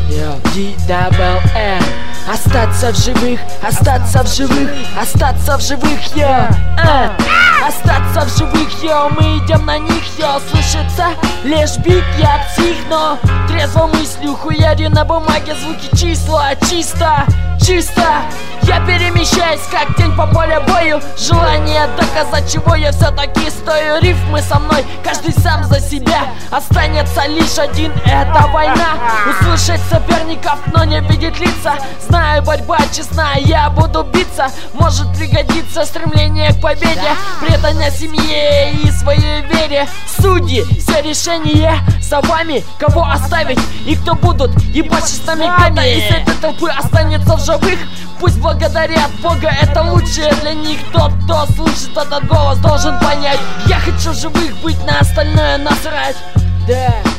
D-double-N. Остаться в живых, остаться в живых, остаться в живых, остаться в живых, мы идем на них, слышится лишь бит, я псих, но трезво мыслю, хуярю на бумаге звуки числа, чисто, чисто. Я перемещаюсь, как тень по полю бою. Желание доказать, чего я все-таки стою. Рифмы со мной, каждый сам за себя. Останется лишь один, это война. Услышать соперников, но не видеть лица. Знаю, борьба честна, я буду биться. Может пригодиться стремление к победе, предание семье и своей вере. Судьи, все решения за вами. Кого оставить и кто будут ебать честными. Кто-то из этой толпы останется в живых. Пусть благодарят Бога, это лучшее для них. Тот, кто слышит этот голос, должен понять: я хочу живых быть, на остальное насрать. Да.